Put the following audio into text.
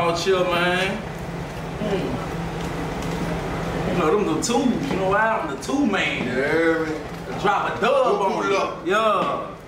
on, chill, man. You know, them the twos. You know why? I'm the two man. Yeah, man. Drop a dub on you. Yeah.